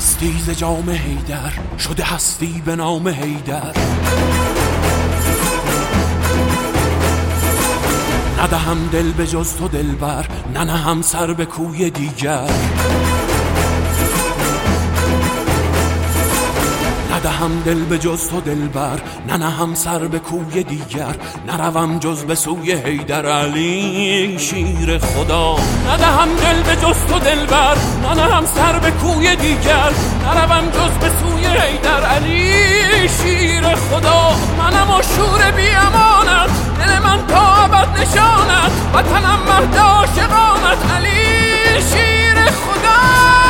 مستی ز جام حیدر شده هستی به نام حیدر. ندهم دل به جز تو دلبر، ننهم سر به کوی دیگر. ندهم دل به جز تو دلبر، ننهم سر به کوی دیگر. نروم جز به سوی حیدر علی شیر خدا. ندهم دل به جز تو دلبر، ننهم سر به کوی دیگر. نروم جز به سوی حیدر علی شیر خدا. منم و شور بی امانت، دل من تا ابد نشانت. وطنم مهد عاشقانت علی شیر خدا.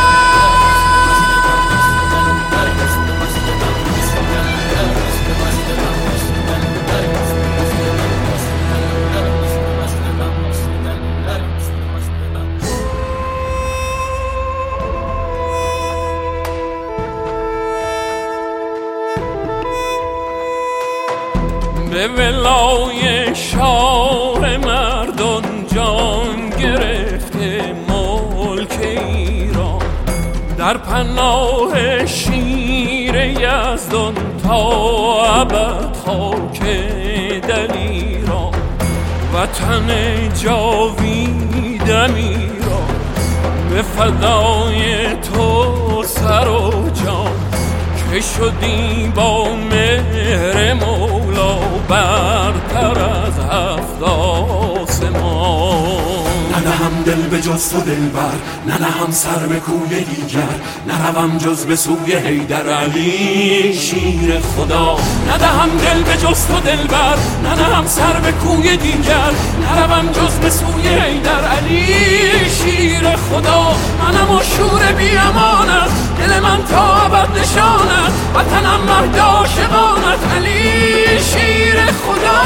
به ولای شاه مردان جان گرفته ملک ایران. در پناه شیر یزدان تا ابد خاک دلیران. وطن جاویدم ایران، به فدای تو سر و جان. که شدی با مهر مولا برتر از هفت آسمان. ندهم دل به جز تو دلبر، ننهم سر به کوی دیگر. نروم جز به سوی حیدر علی شیر خدا. ندهم دل به جز تو دلبر، ننهم سر به کوی دیگر. نروم جز به سوی حیدر علی شیر خدا. منم و شور بی امانت، دل من تا ابد نشانت. وطنم مهد عاشقانت علی شیر خدا.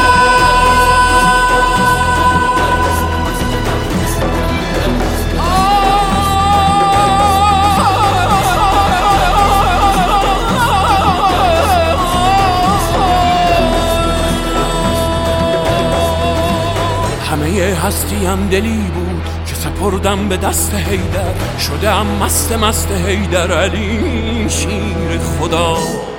همه هستیم دلی بود که سپردم به دست حیدر. شدم مست حیدر علی شیر خدا.